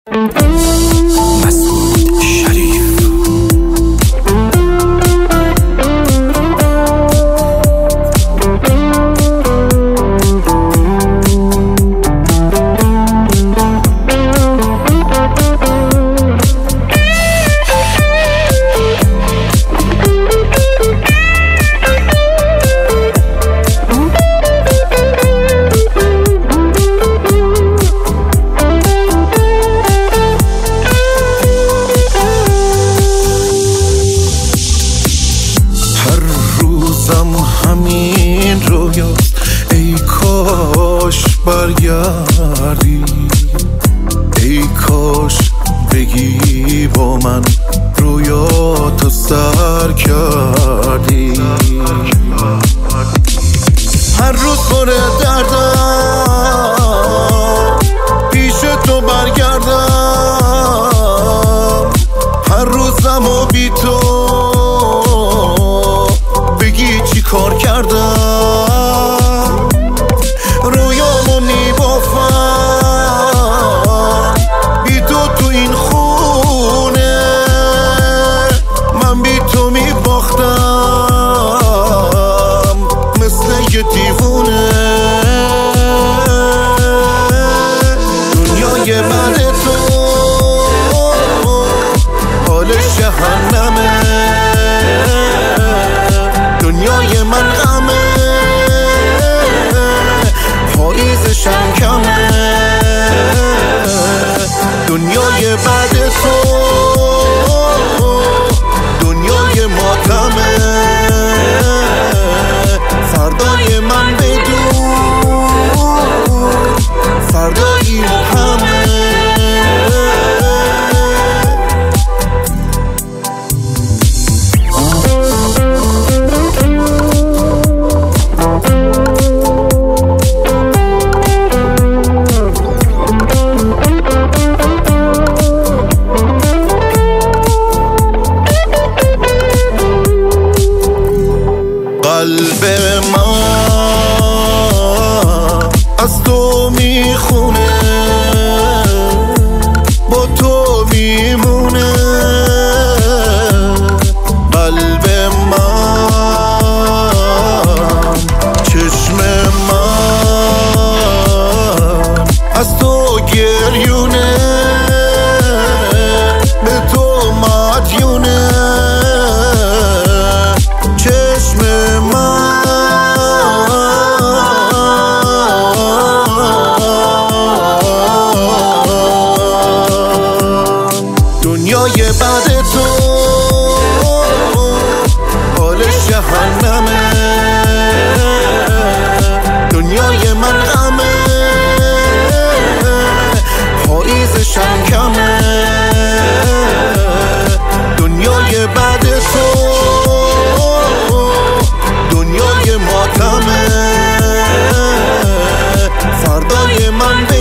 مسعود شریف. همین رویاست، ای کاش برگردی، ای کاش بگی با من رویاتو سر کردی. هر روز پر دردم پیش تو برگردم، هر روزم و بی تو بگی چی کار کردم. رویامو میبافم بی تو این خونه، من بی تو میباختم مثل یه دیوونه. دنیای بعد تو حالش جهنمه، دنیای من غمه، پاییزشم کمه. دنیای بعد تو دنیای ماتمه، فردای من بدون فردای همه. قلب من از تو میخونه، با تو میمونه. قلب من، چشم من از تو گریونه، به تو مدیونه. دنیای بعد تو حالش جهنمه، دنیای من غمه، پاییزشم کمه. دنیای بعد تو دنیای ماتمه، فردای من